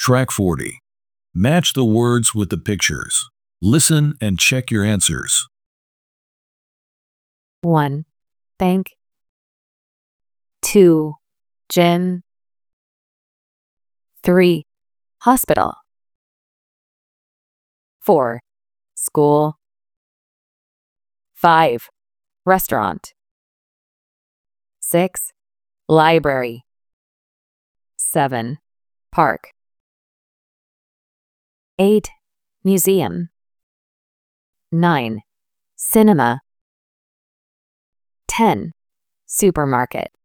Track 40. Match the words with the pictures. Listen and check your answers. 1. Bank. 2. Gym. 3. Hospital. 4. School. 5. Restaurant. 6. Library. 7. Park. 8. Museum. 9. Cinema. 10. Supermarket.